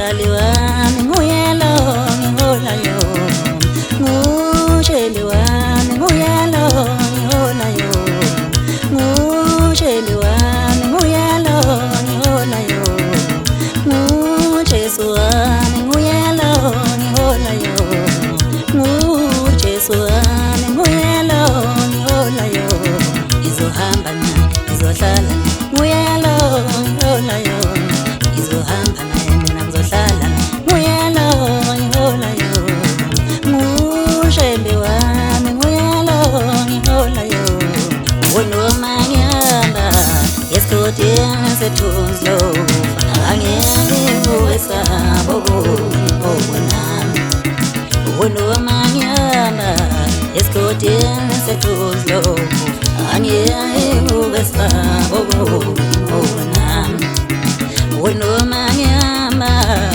Mdali wami nguyelo ngihola yo Ngusheli wami nguyelo ngihola yo Ngusheli wami nguyelo ngihola yo Ngujesu wami nguyelo ngihola yo Ngujesu wami nguyelo ngihola yo Izohamba na izohlala nguyelo ngihola yo Izohamba naye mina ngizohlala nguyelo ngihola yo Ngushembe wami nguyelo ngihola yo Noma ngihamba esikotini sethunzlo angeke uwesaba nami Noma ngihamba esikotini sethunzlo angeke uwesaba nami Noma ngihamba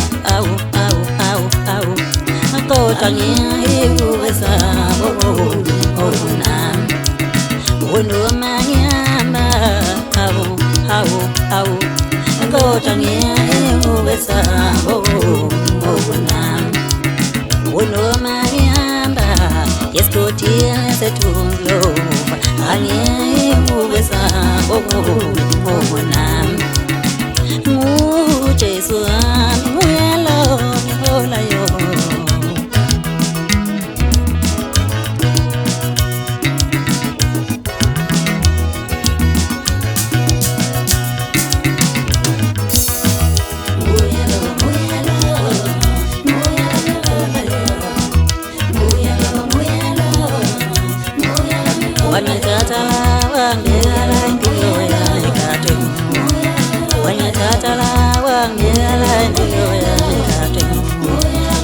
kodwa ngeke uwesaba nami Noma ngihamba kodwa ngeke uwesaba nami Noma ngihamba esikotini sethunzlo angeke uwesaba nami Ngujesu wami nguyelo ngihola yo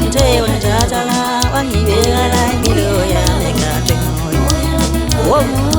Whoa.